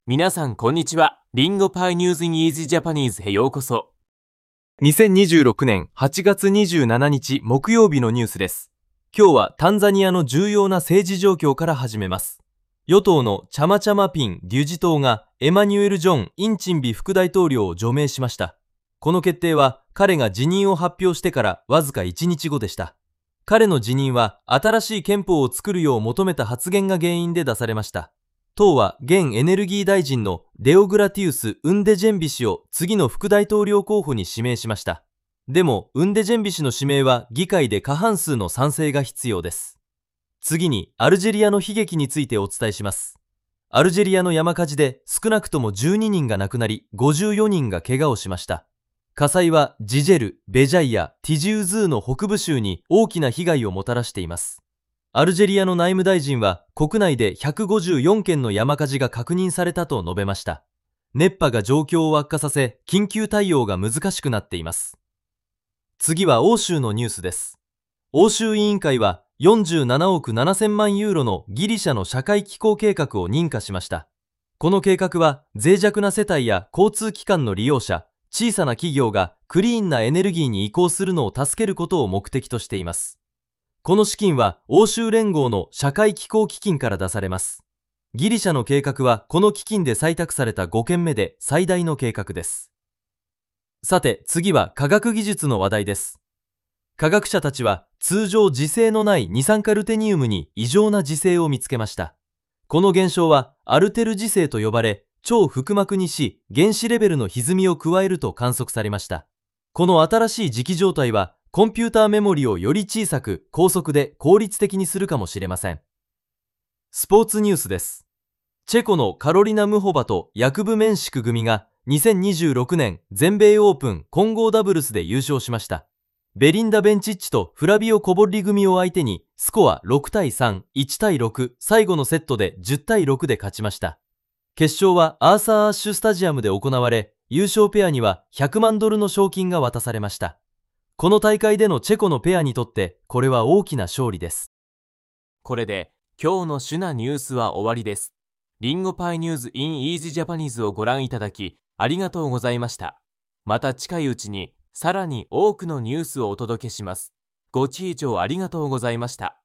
皆さんこんにちは。リンゴパイニューズインイージージャパニーズへようこそ。 2026年8月27日木曜日のニュースです。今日はタンザニアの重要な政治状況から始めます。与党のチャマチャマピン・デュジ党がエマニュエル・ジョン・インチンビ副大統領を除名しました。この決定は彼が辞任を発表してからわずか1日後でした。彼の辞任は新しい憲法を作るよう求めた発言が原因で出されました。党は現エネルギー大臣のデオグラティウス・ウンデジェンビ氏を次の副大統領候補に指名しました。でも、ウンデジェンビ氏の指名は議会で過半数の賛成が必要です。次に、アルジェリアの悲劇についてお伝えします。アルジェリアの山火事で少なくとも12人が亡くなり、54人が怪我をしました。火災はジジェル、ベジャイア、ティジューズーの北部州に大きな被害をもたらしています。アルジェリアの内務大臣は国内で154件の山火事が確認されたと述べました。熱波が状況を悪化させ、緊急対応が難しくなっています。次は欧州のニュースです。欧州委員会は47億7000万ユーロのギリシャの社会機構計画を認可しました。この計画は脆弱な世帯や交通機関の利用者、小さな企業がクリーンなエネルギーに移行するのを助けることを目的としています。この資金は欧州連合の社会機構基金から出されます。ギリシャの計画はこの基金で採択された5件目で最大の計画です。さて次は科学技術の話題です。科学者たちは通常磁性のない二酸化ルテニウムに異常な磁性を見つけました。この現象はアルテル磁性と呼ばれ、超腹膜にし原子レベルの歪みを加えると観測されました。この新しい磁気状態はコンピューターメモリをより小さく高速で効率的にするかもしれません。スポーツニュースです。チェコのカロリナ・ムホバとヤクブ・メンシク組が2026年全米オープン混合ダブルスで優勝しました。ベリンダ・ベンチッチとフラビオ・コボッリ組を相手にスコア6対3、1対6、最後のセットで10対6で勝ちました。決勝はアーサー・アッシュスタジアムで行われ、優勝ペアには100万ドルの賞金が渡されました。この大会でのチェコのペアにとってこれは大きな勝利です。 これで今日の主なニュースは終わりです。リンゴパイニューズインイージージャパニーズをご覧いただきありがとうございました。また近いうちにさらに多くのニュースをお届けします。ご視聴ありがとうございました。